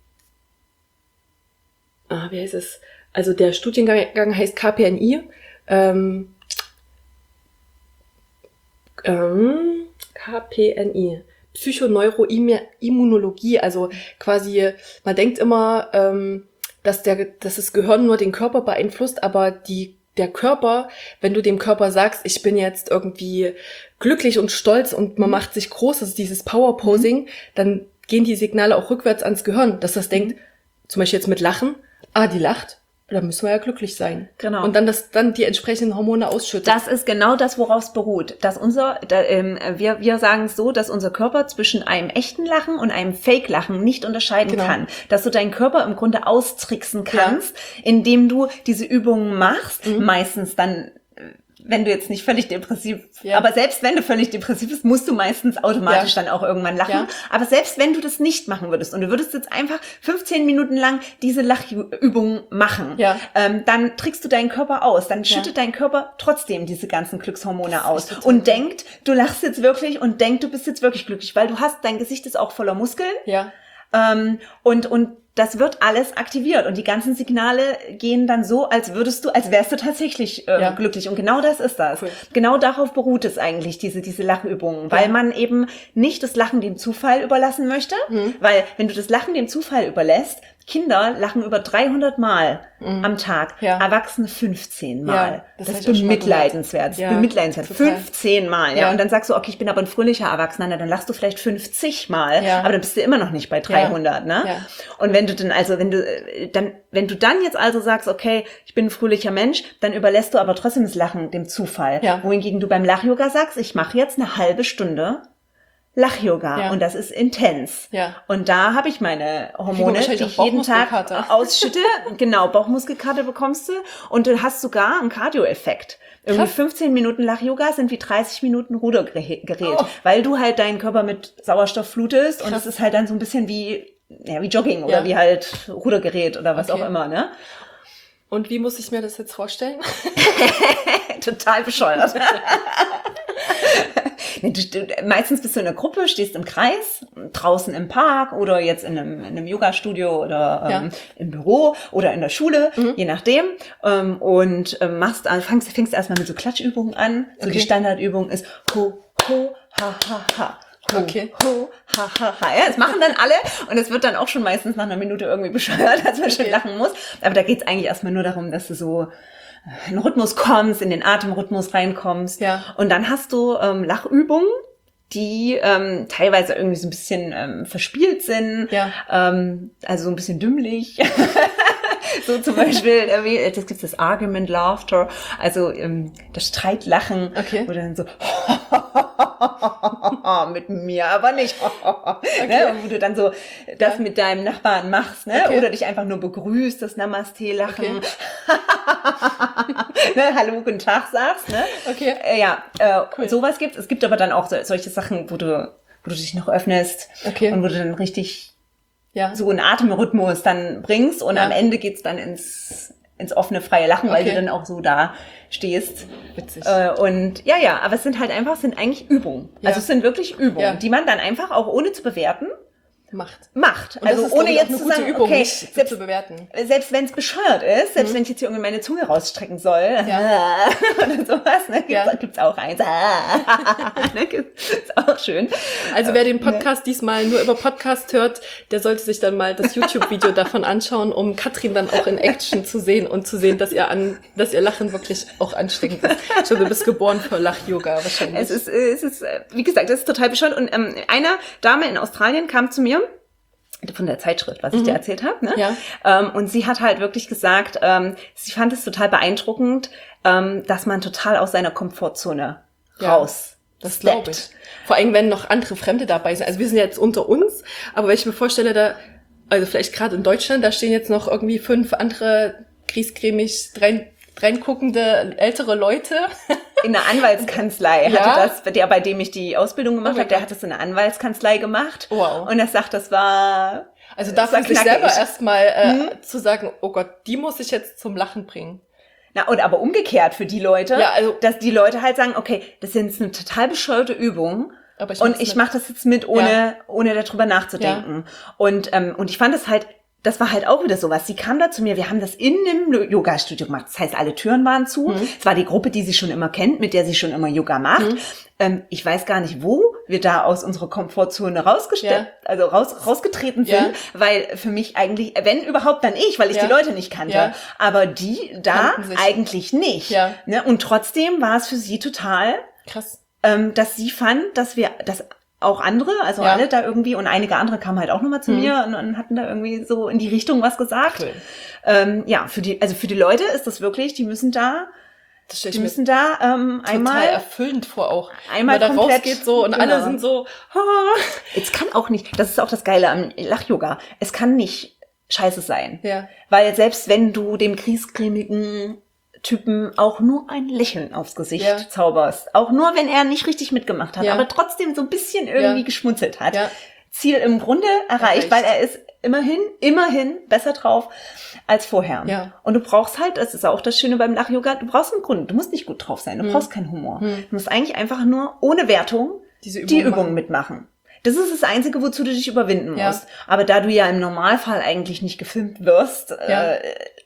S1: ah, wie heißt es? Also der Studiengang heißt K P N I. Ähm, ähm, K P N I. Psychoneuroimmunologie. Also quasi, man denkt immer, ähm, dass der, dass das Gehirn nur den Körper beeinflusst, aber die der Körper, wenn du dem Körper sagst, ich bin jetzt irgendwie glücklich und stolz und man macht sich groß, das ist dieses Power-Posing, dann gehen die Signale auch rückwärts ans Gehirn, dass das denkt, zum Beispiel jetzt mit Lachen, ah, die lacht, da müssen wir ja glücklich sein.
S2: Genau.
S1: Und dann das, dann die entsprechenden Hormone ausschüttet.
S2: Das ist genau das, worauf es beruht. Dass unser, da, ähm, wir, wir sagen es so, dass unser Körper zwischen einem echten Lachen und einem Fake-Lachen nicht unterscheiden
S1: Genau.
S2: kann. Dass du deinen Körper im Grunde austricksen kannst, indem du diese Übungen machst,
S1: Mhm.
S2: meistens dann, wenn du jetzt nicht völlig depressiv,
S1: Ja.
S2: aber selbst wenn du völlig depressiv bist, musst du meistens automatisch
S1: Ja.
S2: dann auch irgendwann lachen.
S1: Ja.
S2: Aber selbst wenn du das nicht machen würdest und du würdest jetzt einfach fünfzehn Minuten lang diese Lachübungen machen,
S1: Ja.
S2: ähm, dann trickst du deinen Körper aus, dann
S1: Ja.
S2: schüttet dein Körper trotzdem diese ganzen Glückshormone aus
S1: total
S2: und denkt, du lachst jetzt wirklich und denkt, du bist jetzt wirklich glücklich, weil du hast, dein Gesicht ist auch voller Muskeln
S1: Ja.
S2: ähm, und, und das wird alles aktiviert und die ganzen Signale gehen dann so, als würdest du, als wärst du tatsächlich äh,
S1: Ja.
S2: glücklich. Und genau das ist das.
S1: Cool.
S2: Genau darauf beruht es eigentlich, diese, diese Lachübungen, weil man eben nicht das Lachen dem Zufall überlassen möchte,
S1: Mhm.
S2: weil wenn du das Lachen dem Zufall überlässt, Kinder lachen über dreihundert Mal
S1: Mhm.
S2: am Tag,
S1: Ja.
S2: Erwachsene fünfzehn Mal.
S1: Ja,
S2: das,
S1: das hab
S2: ist
S1: ich auch schon mal
S2: bemitleidenswert. Das ist
S1: Ja,
S2: bemitleidenswert.
S1: total.
S2: fünfzehn Mal. Ja.
S1: Ja.
S2: Und dann sagst du, okay, ich bin aber ein fröhlicher Erwachsener, na, dann lachst du vielleicht fünfzig Mal,
S1: Ja.
S2: aber dann bist du immer noch nicht bei dreihundert, ne?
S1: Ja.
S2: Und wenn du dann, also wenn du äh, dann, wenn du dann jetzt also sagst, okay, ich bin ein fröhlicher Mensch, dann überlässt du aber trotzdem das Lachen dem Zufall.
S1: Ja.
S2: Wohingegen du beim Lach-Yoga sagst, ich mache jetzt eine halbe Stunde Lach-Yoga
S1: Ja.
S2: und das ist intens.
S1: Ja.
S2: Und da habe ich meine Hormone, die
S1: wahrscheinlich
S2: ich
S1: auch
S2: jeden Tag
S1: Bauchmuskelkater.
S2: ausschütte. Genau, Bauchmuskelkater bekommst du und du hast sogar einen Cardio-Effekt. Irgendwie
S1: Krass.
S2: fünfzehn Minuten Lach-Yoga sind wie dreißig Minuten Rudergerät,
S1: Oh.
S2: weil du halt deinen Körper mit Sauerstoff flutest und
S1: Krass.
S2: es ist halt dann so ein bisschen wie, ja, wie Jogging oder
S1: Ja.
S2: wie halt Rudergerät oder was
S1: Okay.
S2: auch immer, ne?
S1: Und wie muss ich mir das jetzt vorstellen?
S2: Total bescheuert. Du- du- Meistens bist du in einer Gruppe, stehst im Kreis, draußen im Park oder jetzt in einem, in einem Yoga-Studio oder ähm,
S1: Ja.
S2: im Büro oder in der Schule,
S1: Mhm.
S2: je nachdem. Ähm, und ähm, machst, also fängst, fängst erstmal mit so Klatschübungen an. So
S1: Okay.
S2: die Standardübung ist ho, ho, ha, ha, ha. Ho,
S1: Okay.
S2: ho, ha, ha, ha. Ja, das machen dann alle und es wird dann auch schon meistens nach einer Minute irgendwie bescheuert, als man schon
S1: Okay.
S2: lachen muss. Aber da geht's eigentlich erstmal nur darum, dass du so in den Rhythmus kommst, in den Atemrhythmus reinkommst.
S1: Ja.
S2: Und dann hast du ähm, Lachübungen, die ähm, teilweise irgendwie so ein bisschen ähm, verspielt sind,
S1: Ja.
S2: ähm, also so ein bisschen dümmlich. So zum Beispiel, äh, wie- das gibt das Argument Laughter, also ähm, das Streitlachen,
S1: Okay.
S2: wo dann so mit mir aber nicht.
S1: Okay.
S2: Ne? Wo du dann so das
S1: Ja.
S2: mit deinem Nachbarn machst, ne?
S1: Okay.
S2: Oder dich einfach nur begrüßt, das Namaste-Lachen.
S1: Okay.
S2: Ne? Hallo, guten Tag sagst, ne?
S1: Okay.
S2: Äh, ja, äh,
S1: Cool.
S2: sowas gibt's. Es gibt aber dann auch so, solche Sachen, wo du, wo du dich noch öffnest
S1: Okay.
S2: und wo du dann richtig
S1: Ja.
S2: so einen Atemrhythmus dann bringst und
S1: Ja.
S2: am Ende geht's dann ins, ins offene, freie Lachen, weil
S1: Okay.
S2: du dann auch so da stehst.
S1: Witzig.
S2: Äh, und ja, ja, aber es sind halt einfach, es sind eigentlich Übungen.
S1: Ja.
S2: Also es sind wirklich Übungen,
S1: Ja.
S2: die man dann einfach auch ohne zu bewerten
S1: Macht.
S2: macht.
S1: Und
S2: Also
S1: das ist,
S2: ohne
S1: glaube ich, auch
S2: jetzt
S1: eine
S2: zu
S1: gute
S2: sagen,
S1: Übung,
S2: okay,
S1: nicht
S2: selbst,
S1: zu bewerten.
S2: selbst wenn es bescheuert ist, selbst
S1: Mhm.
S2: wenn ich jetzt hier irgendwie meine Zunge rausstrecken soll,
S1: Ja.
S2: oder sowas, ne, gibt's,
S1: Ja.
S2: gibt's auch eins. Ne, gibt's- ist auch schön.
S1: Also wer den Podcast diesmal nur über Podcast hört, der sollte sich dann mal das YouTube-Video davon anschauen, um Katrin dann auch in Action zu sehen und zu sehen, dass ihr an, dass ihr Lachen wirklich auch ansteckend ist. Ich glaube, du bist geboren für Lach-Yoga wahrscheinlich.
S2: Es ist, äh, es ist, äh, wie gesagt, das ist total bescheuert. Und ähm, eine Dame in Australien kam zu mir von der Zeitschrift, was ich dir erzählt habe, ne?
S1: Ja.
S2: Ähm, und sie hat halt wirklich gesagt, ähm, sie fand es total beeindruckend, ähm, dass man total aus seiner Komfortzone
S1: Ja,
S2: raus.
S1: Das glaube ich. Vor allem, wenn noch andere Fremde dabei sind. Also wir sind jetzt unter uns, aber wenn ich mir vorstelle, da, also vielleicht gerade in Deutschland, da stehen jetzt noch irgendwie fünf andere griesgrämig rein, reinguckende ältere Leute.
S2: In einer Anwaltskanzlei
S1: Ja?
S2: hatte das, der, bei dem ich die Ausbildung gemacht
S1: Oh mein
S2: habe, der
S1: Gott.
S2: hat das in einer Anwaltskanzlei gemacht.
S1: Wow.
S2: Und er sagt, das war,
S1: Also da
S2: Das war
S1: für sich
S2: knackig.
S1: selber erstmal äh,
S2: Mhm.
S1: zu sagen, oh Gott, die muss ich jetzt zum Lachen bringen.
S2: na, und aber umgekehrt für die Leute,
S1: Ja, also-
S2: dass die Leute halt sagen, okay, das ist jetzt eine total bescheuerte Übung.
S1: Aber ich
S2: Und
S1: mach's
S2: ich
S1: mit.
S2: mache das jetzt mit, ohne,
S1: Ja.
S2: ohne darüber nachzudenken. Und, ähm, und ich fand es halt, das war halt auch wieder sowas. Sie kam da zu mir, wir haben das in einem Yoga-Studio gemacht. Das heißt, alle Türen waren zu.
S1: Mhm.
S2: Es war die Gruppe, die sie schon immer kennt, mit der sie schon immer Yoga macht.
S1: Mhm.
S2: Ähm, ich weiß gar nicht, wo wir da aus unserer Komfortzone rausgesteppt,
S1: Ja.
S2: also raus, rausgetreten sind,
S1: Ja.
S2: weil für mich eigentlich, wenn überhaupt, dann ich, weil ich
S1: Ja.
S2: die Leute nicht kannte.
S1: Ja.
S2: Aber die da
S1: Kannten sich.
S2: eigentlich nicht.
S1: Ja.
S2: Ne? Und trotzdem war es für sie total,
S1: Krass.
S2: ähm, dass sie fand, dass wir, dass auch andere, also
S1: Ja.
S2: alle da irgendwie und einige andere kamen halt auch nochmal zu
S1: Mhm.
S2: mir und, und hatten da irgendwie so in die Richtung was gesagt.
S1: Cool.
S2: Ähm, ja, für die, also für die Leute ist das wirklich, die müssen da,
S1: Das stelle
S2: die
S1: ich mir
S2: müssen da ähm,
S1: total
S2: einmal,
S1: erfüllend vor auch.
S2: einmal
S1: Wenn man da
S2: komplett-
S1: rausgeht so und
S2: genau.
S1: alle sind so, ah.
S2: es kann auch nicht, das ist auch das Geile am Lach-Yoga, es kann nicht scheiße sein.
S1: Ja.
S2: Weil selbst wenn du dem kriescremigen Typen auch nur ein Lächeln aufs Gesicht
S1: Ja.
S2: zauberst, auch nur wenn er nicht richtig mitgemacht hat,
S1: Ja.
S2: aber trotzdem so ein bisschen irgendwie
S1: Ja.
S2: geschmunzelt hat,
S1: Ja.
S2: Ziel im Grunde erreicht,
S1: Erreicht.
S2: weil er ist immerhin, immerhin besser drauf als vorher.
S1: Ja.
S2: Und du brauchst halt, das ist auch das Schöne beim Lach-Yoga, du brauchst einen Grund, du musst nicht gut drauf sein, du
S1: Hm.
S2: brauchst keinen Humor.
S1: Hm.
S2: Du musst eigentlich einfach nur ohne Wertung
S1: Diese Übung
S2: die Übung
S1: machen.
S2: mitmachen. Das ist das Einzige, wozu du dich überwinden
S1: Ja.
S2: musst. Aber da du ja im Normalfall eigentlich nicht gefilmt wirst,
S1: Ja.
S2: äh,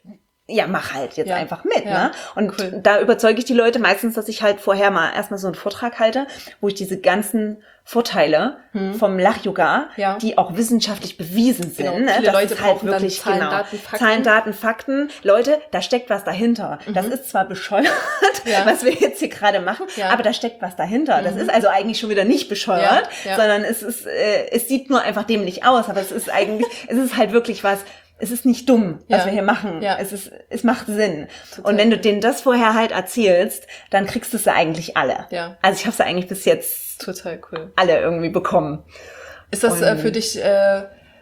S2: ja, mach halt jetzt
S1: Ja.
S2: einfach mit.
S1: Ja.
S2: Ne? Und
S1: Cool.
S2: da überzeuge ich die Leute meistens, dass ich halt vorher mal erstmal so einen Vortrag halte, wo ich diese ganzen Vorteile
S1: Hm.
S2: vom Lach-Yoga,
S1: Ja.
S2: die auch wissenschaftlich bewiesen sind,
S1: Genau.
S2: ne?
S1: Viele
S2: das
S1: Leute
S2: ist halt
S1: brauchen dann
S2: wirklich
S1: Zahlen,
S2: genau.
S1: Daten, Fakten.
S2: Zahlen, Daten, Fakten. Leute, da steckt was dahinter. Das ist zwar bescheuert,
S1: Ja.
S2: was wir jetzt hier gerade machen,
S1: Ja.
S2: aber da steckt was dahinter. Das ist also eigentlich schon wieder nicht bescheuert,
S1: Ja, ja.
S2: sondern es ist, äh, es sieht nur einfach dämlich aus, aber es ist eigentlich, es ist halt wirklich was, es ist nicht dumm, was
S1: Ja.
S2: wir hier machen.
S1: Ja.
S2: Es ist, es macht Sinn.
S1: Total.
S2: Und wenn du denen das vorher halt erzählst, dann kriegst du sie eigentlich alle.
S1: Ja.
S2: Also ich habe sie eigentlich bis jetzt
S1: Total cool.
S2: alle irgendwie bekommen.
S1: Ist das äh,
S2: Und-
S1: für dich, äh,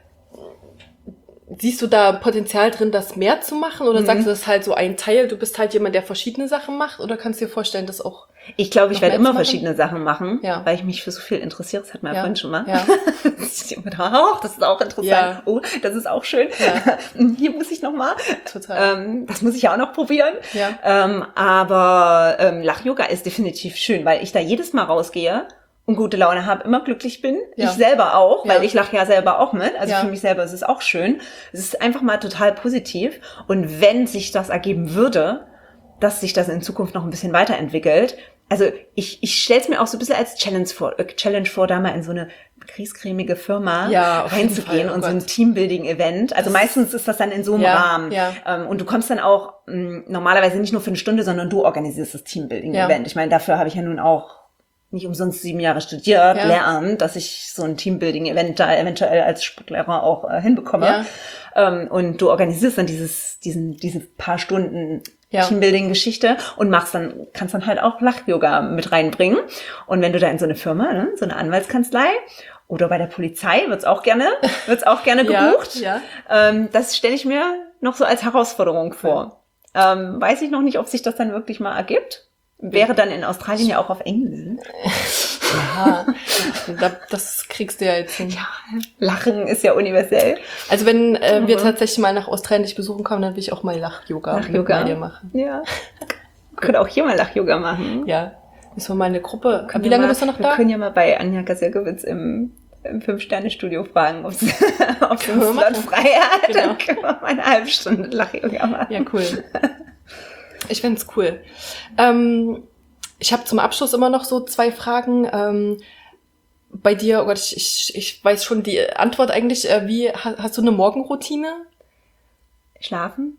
S1: siehst du da Potenzial drin, das mehr zu machen? Oder
S2: Mhm.
S1: sagst du, das ist halt so ein Teil, du bist halt jemand, der verschiedene Sachen macht? Oder kannst du dir vorstellen, das auch...
S2: Ich glaube, ich
S1: Noch
S2: werde
S1: mehr
S2: immer
S1: zu machen?
S2: verschiedene Sachen machen,
S1: Ja.
S2: weil ich mich für so viel interessiere. Das hat man ja
S1: Ja.
S2: vorhin schon mal.
S1: Ja.
S2: Das ist immer da, oh, das ist auch interessant.
S1: Ja.
S2: Oh, das ist auch schön.
S1: Ja.
S2: Hier muss ich noch mal.
S1: Total.
S2: Ähm, das muss ich ja auch noch probieren.
S1: Ja.
S2: Ähm, aber ähm, Lach-Yoga ist definitiv schön, weil ich da jedes Mal rausgehe und gute Laune habe, immer glücklich bin.
S1: Ja.
S2: Ich selber auch, weil
S1: Ja.
S2: ich lache ja selber auch mit. Also
S1: Ja.
S2: für mich selber ist es auch schön. Es ist einfach mal total positiv. Und wenn sich das ergeben würde, dass sich das in Zukunft noch ein bisschen weiterentwickelt, also ich, ich stelle es mir auch so ein bisschen als Challenge vor, äh, Challenge vor, da mal in so eine kriescremige Firma
S1: Ja, auf jeden
S2: reinzugehen
S1: Fall, oh
S2: und so ein
S1: Gott.
S2: Teambuilding-Event. Also
S1: Das-
S2: meistens ist das dann in so einem
S1: Ja,
S2: Rahmen.
S1: ja.
S2: Ähm, und du kommst dann auch mh, normalerweise nicht nur für eine Stunde, sondern du organisierst das Teambuilding-Event.
S1: Ja.
S2: Ich meine, dafür habe ich ja nun auch nicht umsonst sieben Jahre studiert,
S1: Ja.
S2: Lehramt, dass ich so ein Teambuilding-Event da eventuell als Sportlehrer auch äh, hinbekomme.
S1: Ja.
S2: Ähm, und du organisierst dann dieses, diesen, diese paar Stunden
S1: Ja.
S2: Teambuilding-Geschichte und machst dann, kannst dann halt auch Lach-Yoga mit reinbringen. Und wenn du da in so eine Firma, ne, so eine Anwaltskanzlei oder bei der Polizei wird's auch gerne, wird's auch gerne gebucht.
S1: Ja, ja.
S2: Ähm, das stelle ich mir noch so als Herausforderung vor. Ähm, weiß ich noch nicht, ob sich das dann wirklich mal ergibt. Wäre dann in Australien ja auch auf Englisch.
S1: Ja, das kriegst du ja jetzt hin.
S2: Ja, Lachen ist ja universell.
S1: Also wenn äh, wir tatsächlich mal nach Australien dich besuchen kommen, dann will ich auch mal Lach-Yoga mit bei dir machen.
S2: Ja. Wir können auch hier mal Lach-Yoga machen.
S1: Ja. Müssen wir mal eine Gruppe. Wie lange
S2: mal,
S1: bist du noch
S2: wir
S1: da?
S2: Wir können ja mal bei Anja Gaselkowitz im, im Fünf-Sterne-Studio fragen, ob sie einen Slot frei hat. Genau. Dann können wir mal eine halbe Stunde Lach-Yoga machen.
S1: Ja, cool. Ich find's cool. Ähm, ich habe zum Abschluss immer noch so zwei Fragen. Ähm, bei dir, oh Gott, ich, ich, ich weiß schon die Antwort eigentlich. Äh, wie hast, hast du eine Morgenroutine?
S2: Schlafen.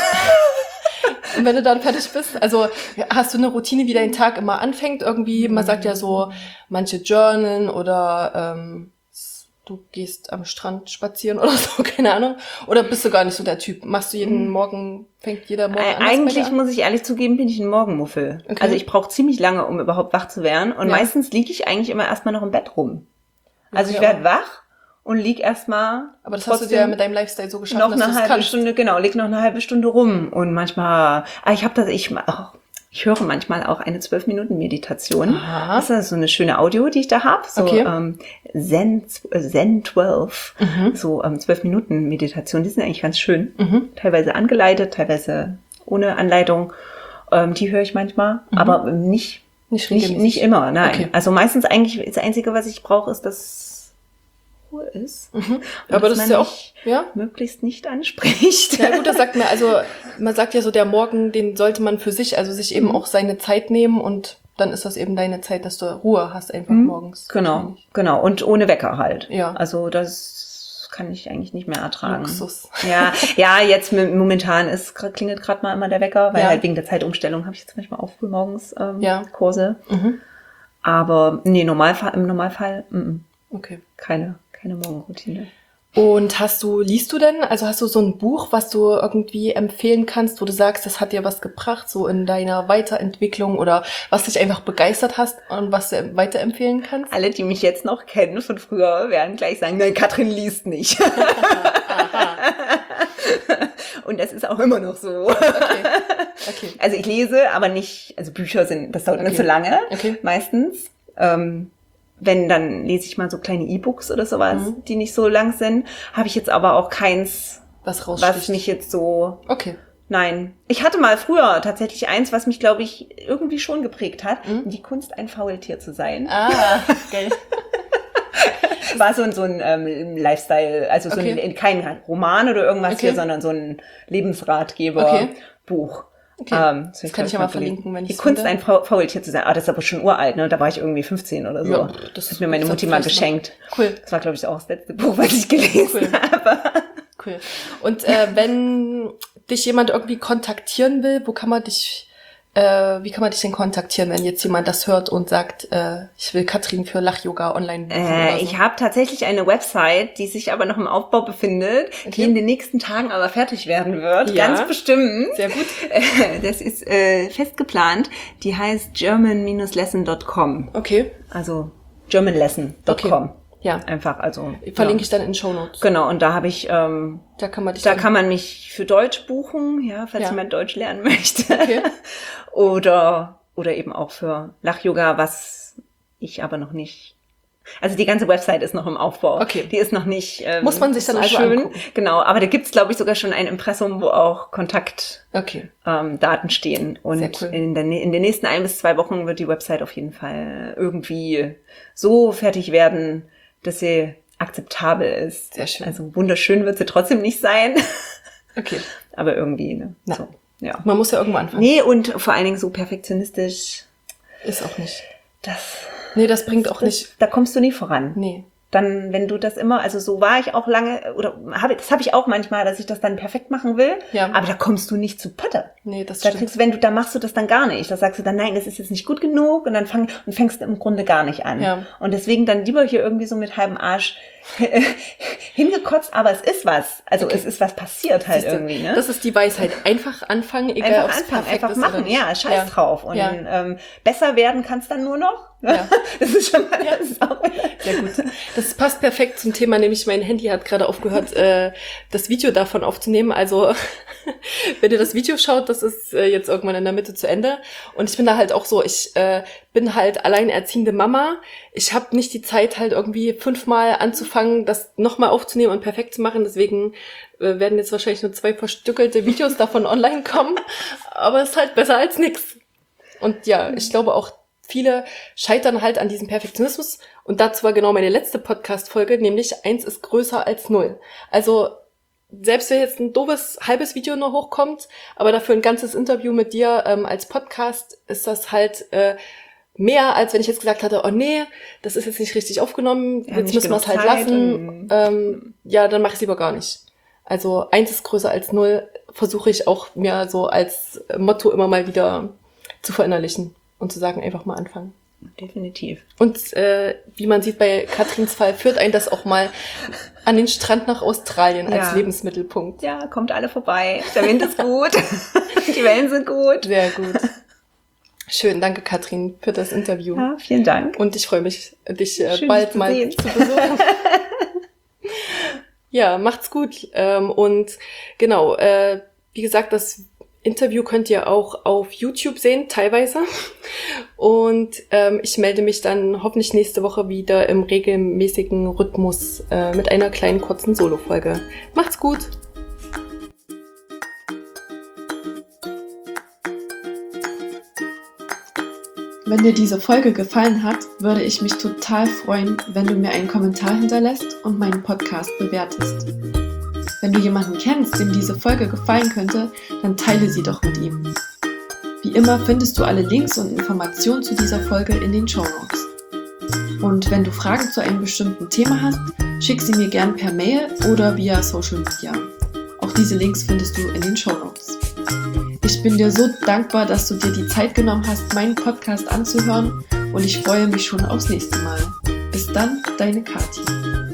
S1: Und wenn du dann fertig bist, also hast du eine Routine, wie dein Tag immer anfängt? Irgendwie, man sagt ja so, manche journalen oder ähm, du gehst am Strand spazieren oder so, keine Ahnung. Oder bist du gar nicht so der Typ? Machst du jeden Morgen, fängt jeder Morgen an?
S2: Eigentlich, muss ich ehrlich zugeben, bin ich ein Morgenmuffel. Okay. Also ich brauche ziemlich lange, um überhaupt wach zu werden. Und ja. meistens liege ich eigentlich immer erstmal noch im Bett rum. Also okay, ich werde wach und lieg erstmal.
S1: Aber das hast du dir ja mit deinem Lifestyle so geschafft,
S2: noch eine halbe kannst. Stunde, genau, lieg noch eine halbe Stunde rum. Und manchmal, ah, ich habe das, ich, oh, ich höre manchmal auch eine zwölf Minuten Meditation. Aha. Das ist so eine schöne Audio, die ich da habe. So okay. ähm, Zen, Zen zwölf, mhm. so ähm, zwölf Minuten Meditation. Die sind eigentlich ganz schön. Mhm. Teilweise angeleitet, teilweise ohne Anleitung. Ähm, die höre ich manchmal, mhm. aber nicht nicht, nicht nicht immer. Nein. Okay. Also meistens eigentlich das Einzige, was ich brauche, ist das Ruhe ist. Mhm.
S1: Aber das ist ja auch ja?
S2: möglichst nicht anspricht.
S1: Ja gut, das sagt man, also man sagt ja so, der Morgen, den sollte man für sich, also sich eben mhm. auch seine Zeit nehmen und dann ist das eben deine Zeit, dass du Ruhe hast einfach mhm. morgens.
S2: Genau, genau. Und ohne Wecker halt.
S1: Ja.
S2: Also das kann ich eigentlich nicht mehr ertragen.
S1: Luxus.
S2: Ja, ja, jetzt momentan ist klingelt gerade mal immer der Wecker, weil ja. halt wegen der Zeitumstellung habe ich jetzt manchmal auch früh morgens ähm, ja. Kurse. Mhm. Aber nee, Normalfall, im Normalfall m -m.
S1: Okay.
S2: keine keine Morgenroutine.
S1: Und hast du, liest du denn, also hast du so ein Buch, was du irgendwie empfehlen kannst, wo du sagst, das hat dir was gebracht, so in deiner Weiterentwicklung oder was dich einfach begeistert hast und was du weiterempfehlen kannst?
S2: Alle, die mich jetzt noch kennen von früher, werden gleich sagen, nein, Katrin liest nicht. Aha. Und das ist auch immer noch so. Okay. Okay. Also ich lese, aber nicht, also Bücher sind, das dauert okay. nicht so lange, okay. meistens. Ähm, Wenn, dann lese ich mal so kleine E-Books oder sowas, mhm. die nicht so lang sind. Habe ich jetzt aber auch keins,
S1: was, was
S2: mich jetzt so...
S1: Okay.
S2: Nein. Ich hatte mal früher tatsächlich eins, was mich, glaube ich, irgendwie schon geprägt hat. Mhm. Die Kunst, ein Faultier zu sein.
S1: Ah, geil.
S2: War so ein, so ein ähm, Lifestyle, also so okay. ein, kein Roman oder irgendwas okay. hier, sondern so ein Lebensratgeber-Buch. Okay.
S1: Okay, ähm, das, das kann ich ja mal verlinken, wenn ich
S2: Die Kunst, ein Faultier zu sein. Ah, das ist aber schon uralt, ne? Da war ich irgendwie fünfzehn oder so. Ja, das hat mir meine Mutti mal geschenkt.
S1: Noch. Cool.
S2: Das war, glaube ich, auch das letzte Buch, was ich gelesen cool. habe.
S1: Cool. Und äh, wenn dich jemand irgendwie kontaktieren will, wo kann man dich, äh, wie kann man dich denn kontaktieren, wenn jetzt jemand das hört und sagt, äh, ich will Katrin für Lach-Yoga online buchen
S2: äh, oder so? Ich habe tatsächlich eine Website, die sich aber noch im Aufbau befindet, okay. die in den nächsten Tagen aber fertig werden wird. Ja. Ganz bestimmt.
S1: Sehr gut.
S2: Das ist äh, fest geplant. Die heißt german Bindestrich lesson Punkt com.
S1: Okay.
S2: Also german lesson Punkt com. Okay.
S1: Ja.
S2: Einfach, also.
S1: Verlinke
S2: ja.
S1: ich dann in den Shownotes.
S2: Genau, und da habe ich, ähm,
S1: da kann man dich
S2: da kann man mich für Deutsch buchen, ja, falls
S1: ja.
S2: jemand Deutsch lernen möchte.
S1: Okay.
S2: oder, oder eben auch für Lach-Yoga, was ich aber noch nicht, also die ganze Website ist noch im Aufbau.
S1: Okay.
S2: Die ist noch nicht, ähm,
S1: muss man sich dann so also
S2: schön.
S1: Angucken.
S2: Genau, aber da gibt's, glaube ich, sogar schon ein Impressum, wo auch Kontakt,
S1: okay.
S2: ähm, Daten stehen. Und cool. in, der, in den nächsten ein bis zwei Wochen wird die Website auf jeden Fall irgendwie so fertig werden, dass sie akzeptabel ist.
S1: Sehr schön.
S2: Also wunderschön wird sie trotzdem nicht sein.
S1: Okay.
S2: Aber irgendwie, ne?
S1: Na,
S2: so, ja.
S1: Man muss ja irgendwo anfangen.
S2: Nee, und vor allen Dingen so perfektionistisch.
S1: Ist auch nicht.
S2: Das.
S1: Nee, das bringt
S2: das,
S1: auch nicht.
S2: Da kommst du nie voran.
S1: Nee.
S2: dann, wenn du das immer, also so war ich auch lange, oder habe das habe ich auch manchmal, dass ich das dann perfekt machen will,
S1: Ja.
S2: aber da kommst du nicht zu Potte.
S1: Nee, das
S2: Da
S1: stimmt.
S2: kriegst, wenn du, da machst du das dann gar nicht. Da sagst du dann, nein, das ist jetzt nicht gut genug und dann fang, und fängst du im Grunde gar nicht an.
S1: Ja.
S2: Und deswegen dann lieber hier irgendwie so mit halbem Arsch hingekotzt, aber es ist was. Also
S1: Okay.
S2: es ist was passiert halt
S1: Siehste,
S2: irgendwie, ne?
S1: Das ist die Weisheit. Einfach anfangen, egal
S2: Einfach
S1: ob es
S2: anfangen,
S1: perfekt
S2: einfach
S1: ist oder
S2: machen,
S1: nicht.
S2: ja, scheiß
S1: Ja.
S2: drauf. Und
S1: Ja.
S2: ähm, besser werden kannst dann nur noch.
S1: Ja.
S2: Das ist schon mal, das ist auch
S1: Sehr gut. Das passt perfekt zum Thema, nämlich mein Handy hat gerade aufgehört, äh, das Video davon aufzunehmen. Also wenn ihr das Video schaut, das ist äh, jetzt irgendwann in der Mitte zu Ende. Und ich bin da halt auch so, ich äh, bin halt alleinerziehende Mama. Ich habe nicht die Zeit, halt irgendwie fünfmal anzufangen, das nochmal aufzunehmen und perfekt zu machen. Deswegen äh, werden jetzt wahrscheinlich nur zwei verstückelte Videos davon online kommen. Aber es ist halt besser als nix. Und ja, ich glaube auch, viele scheitern halt an diesem Perfektionismus. Und dazu war genau meine letzte Podcast-Folge, nämlich eins ist größer als null. Also selbst wenn jetzt ein doofes, halbes Video nur hochkommt, aber dafür ein ganzes Interview mit dir ähm, als Podcast, ist das halt äh, mehr, als wenn ich jetzt gesagt hatte, oh nee, das ist jetzt nicht richtig aufgenommen,
S2: Ja,
S1: jetzt
S2: nicht
S1: müssen wir es
S2: genug
S1: halt
S2: Zeit
S1: lassen.
S2: und-
S1: Ähm, ja, dann mache ich es lieber gar nicht. Also eins ist größer als null, versuche ich auch mir so als Motto immer mal wieder zu verinnerlichen und zu sagen, einfach mal anfangen.
S2: definitiv.
S1: Und äh, wie man sieht bei Katrins Fall, führt einen das auch mal an den Strand nach Australien als
S2: Ja.
S1: Lebensmittelpunkt.
S2: Ja, kommt alle vorbei. Der Wind ist gut. Die Wellen sind gut.
S1: Sehr gut. Schön, danke Katrin für das Interview.
S2: Ja, vielen Dank.
S1: Und ich freue mich, dich äh,
S2: Schön,
S1: bald
S2: dich zu
S1: mal
S2: sehen.
S1: zu besuchen. Ja, macht's gut. Ähm, und genau, äh, wie gesagt, das Interview könnt ihr auch auf YouTube sehen, teilweise. Und ähm, ich melde mich dann hoffentlich nächste Woche wieder im regelmäßigen Rhythmus äh, mit einer kleinen kurzen Solo-Folge. Macht's gut! Wenn dir diese Folge gefallen hat, würde ich mich total freuen, wenn du mir einen Kommentar hinterlässt und meinen Podcast bewertest. Wenn du jemanden kennst, dem diese Folge gefallen könnte, dann teile sie doch mit ihm. Wie immer findest du alle Links und Informationen zu dieser Folge in den Shownotes. Und wenn du Fragen zu einem bestimmten Thema hast, schick sie mir gern per Mail oder via Social Media. Auch diese Links findest du in den Shownotes. Ich bin dir so dankbar, dass du dir die Zeit genommen hast, meinen Podcast anzuhören und ich freue mich schon aufs nächste Mal. Bis dann, deine Kathi.